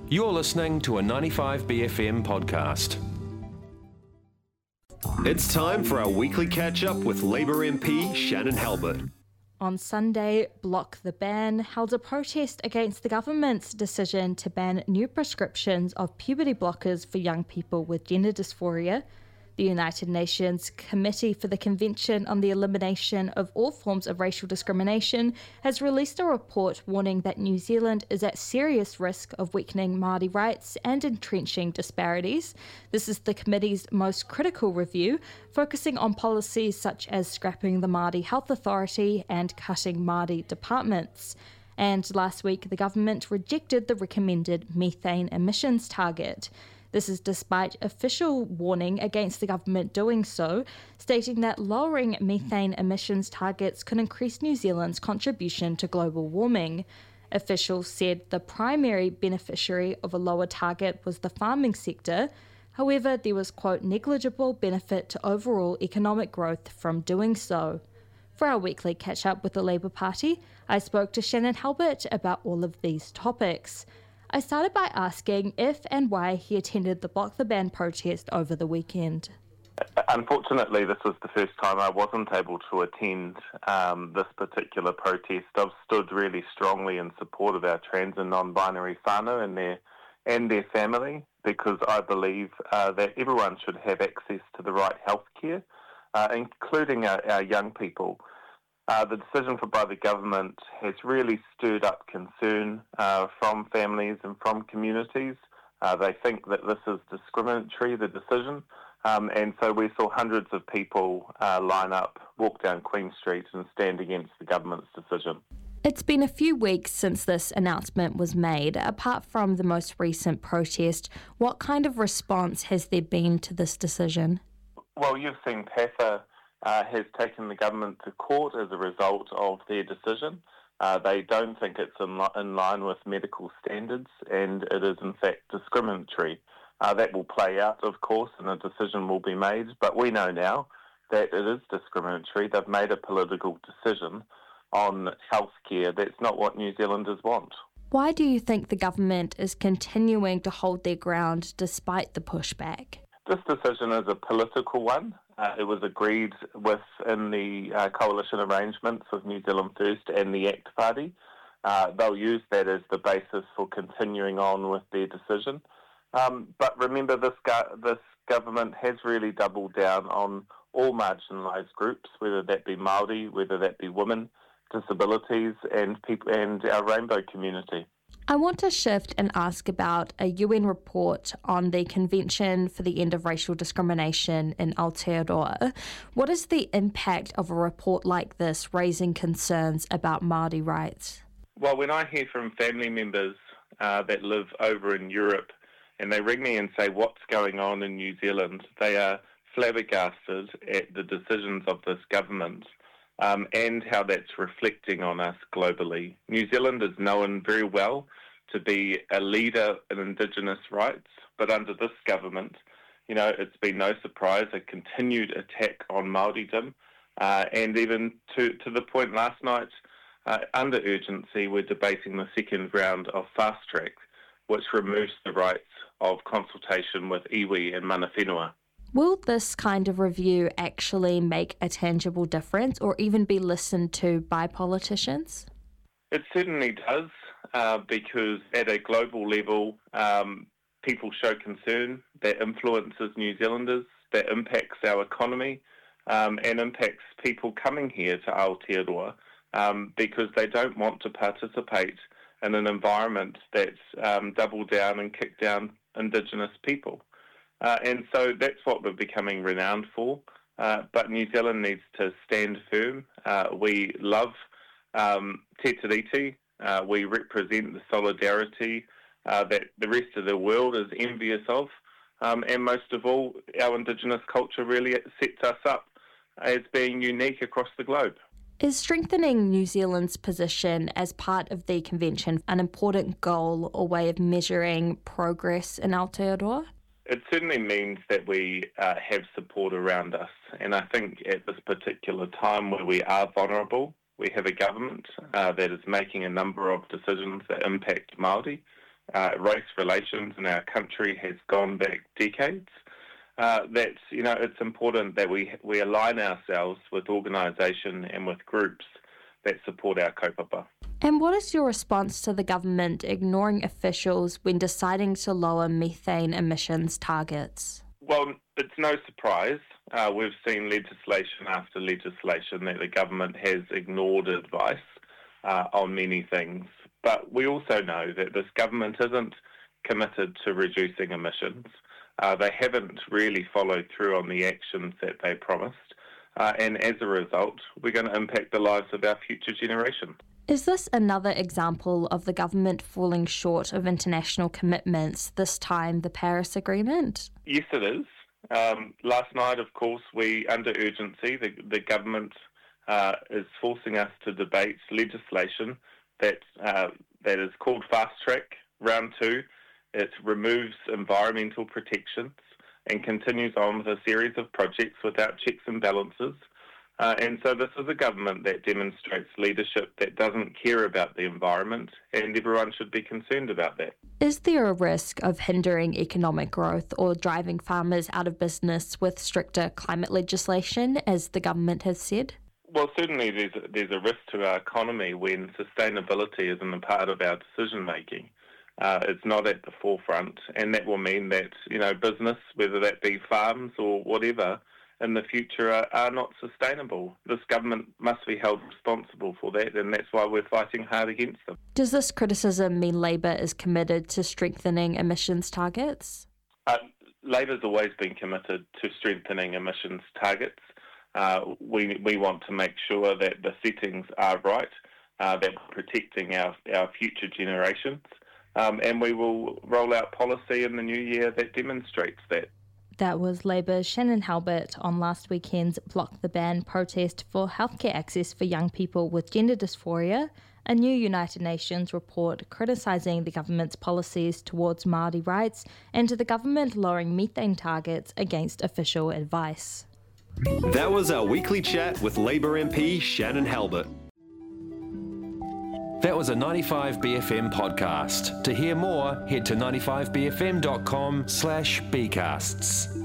You're listening to a 95BFM podcast. It's time for our weekly catch-up with Labour MP Shannon Halbert. On Sunday, Block the Ban held a protest against the government's decision to ban new prescriptions of puberty blockers for young people with gender dysphoria. The United Nations Committee for the Convention on the Elimination of All Forms of Racial Discrimination has released a report warning that New Zealand is at serious risk of weakening Māori rights and entrenching disparities. This is the committee's most critical review, focusing on policies such as scrapping the Māori Health Authority and cutting Māori departments. And last week, the government rejected the recommended methane emissions target. This is despite official warning against the government doing so, stating that lowering methane emissions targets could increase New Zealand's contribution to global warming. Officials said the primary beneficiary of a lower target was the farming sector. However, there was, quote, negligible benefit to overall economic growth from doing so. For our weekly catch-up with the Labour Party, I spoke to Shannon Halbert about all of these topics. I started by asking if and why he attended the Block the Ban protest over the weekend. Unfortunately, this was the first time I wasn't able to attend this particular protest. I've stood really strongly in support of our trans and non-binary whānau and their family, because I believe that everyone should have access to the right healthcare, including our young people. The decision by the government has really stirred up concern from families and from communities. They think that this is discriminatory, the decision, and so we saw hundreds of people line up, walk down Queen Street and stand against the government's decision. It's been a few weeks since this announcement was made. Apart from the most recent protest, what kind of response has there been to this decision? Well, you've seen PAFA has taken the government to court as a result of their decision. They don't think it's in line with medical standards, and it is in fact discriminatory. That will play out, of course, and a decision will be made, but we know now that it is discriminatory. They've made a political decision on healthcare. That's not what New Zealanders want. Why do you think the government is continuing to hold their ground despite the pushback? This decision is a political one. It was agreed within the coalition arrangements of New Zealand First and the ACT Party. They'll use that as the basis for continuing on with their decision. But remember, this government has really doubled down on all marginalised groups, whether that be Māori, whether that be women, disabilities, and people and our rainbow community. I want to shift and ask about a UN report on the Convention for the End of Racial Discrimination in Aotearoa. What is the impact of a report like this raising concerns about Māori rights? Well, when I hear from family members that live over in Europe and they ring me and say what's going on in New Zealand, they are flabbergasted at the decisions of this government. And how that's reflecting on us globally. New Zealand is known very well to be a leader in Indigenous rights, but under this government, it's been no surprise a continued attack on Māoridom, and even to the point last night, under urgency, we're debating the second round of Fast Track, which removes the rights of consultation with iwi and mana whenua. Will this kind of review actually make a tangible difference or even be listened to by politicians? It certainly does, because at a global level, people show concern that influences New Zealanders, that impacts our economy, and impacts people coming here to Aotearoa, because they don't want to participate in an environment that's doubled down and kicked down Indigenous people. And so that's what we're becoming renowned for. But New Zealand needs to stand firm. We love Te Tiriti. We represent the solidarity that the rest of the world is envious of. And most of all, our Indigenous culture really sets us up as being unique across the globe. Is strengthening New Zealand's position as part of the convention an important goal or way of measuring progress in Aotearoa? It certainly means that we have support around us, and I think at this particular time where we are vulnerable, we have a government that is making a number of decisions that impact Māori, race relations in our country has gone back decades. It's important that we align ourselves with organisation and with groups that support our kaupapa. And what is your response to the government ignoring officials when deciding to lower methane emissions targets? Well, it's no surprise. We've seen legislation after legislation that the government has ignored advice on many things. But we also know that this government isn't committed to reducing emissions. They haven't really followed through on the actions that they promised. And as a result, we're going to impact the lives of our future generation. Is this another example of the government falling short of international commitments, this time the Paris Agreement? Yes, it is. Last night, of course, under urgency, the government is forcing us to debate legislation that is called Fast Track Round 2. It removes environmental protections and continues on with a series of projects without checks and balances. And so this is a government that demonstrates leadership that doesn't care about the environment, and everyone should be concerned about that. Is there a risk of hindering economic growth or driving farmers out of business with stricter climate legislation, as the government has said? Well, certainly there's a risk to our economy when sustainability isn't a part of our decision-making. It's not at the forefront, and that will mean that, business, whether that be farms or whatever, in the future are not sustainable. This government must be held responsible for that, and that's why we're fighting hard against them. Does this criticism mean Labour is committed to strengthening emissions targets? Labour's always been committed to strengthening emissions targets. We want to make sure that the settings are right, that we're protecting our future generations, and we will roll out policy in the new year that demonstrates that. That was Labour's Shannon Halbert on last weekend's Block the Ban protest for healthcare access for young people with gender dysphoria, a new United Nations report criticising the government's policies towards Māori rights and the government lowering methane targets against official advice. That was our weekly chat with Labour MP Shannon Halbert. That was a 95BFM podcast. To hear more, head to 95bfm.com/bcasts.